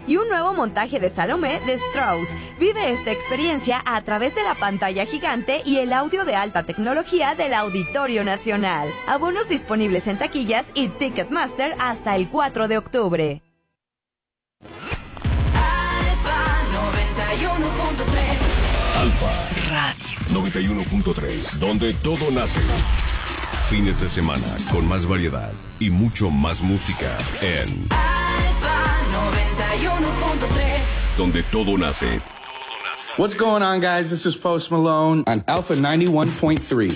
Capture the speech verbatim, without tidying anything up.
y un nuevo montaje de Salomé de Strauss. Vive esta experiencia a través de la pantalla gigante y el audio de alta tecnología del Auditorio Nacional. Abonos disponibles en taquillas y Ticketmaster hasta el cuatro de octubre. Alfa noventa y uno punto tres. Alfa Radio noventa y uno punto tres, donde todo nace. Fines de semana con más variedad y mucho más música en Alfa noventa y uno punto tres, donde todo nace. What's going on, guys? This is Post Malone on Alpha ninety-one point three.